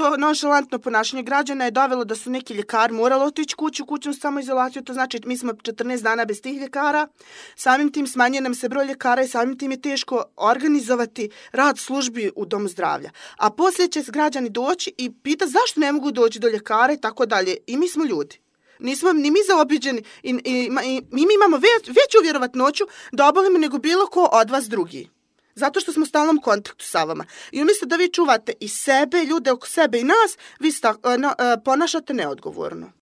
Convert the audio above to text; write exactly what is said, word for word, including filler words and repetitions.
to nonšalantno ponašanje građana je dovelo da su neki ljekari morali otići kući u kućnu samoizolaciju, to znači mi smo četrnaest dana bez tih ljekara, samim tim smanjuje nam se broj ljekara i samim tim je teško organizovati rad službi u domu zdravlja. A poslije će građani doći i pita zašto ne mogu doći do ljekara i tako dalje. I mi smo ljudi. Nismo ni mi zaobiđeni i, i, i mi imamo već, veću vjerovatnoću da obolimo nego bilo ko od vas drugi. Zato što smo u stalnom kontaktu sa vama. I umjesto da vi čuvate i sebe, ljude oko sebe i nas, vi sta, no, ponašate neodgovorno.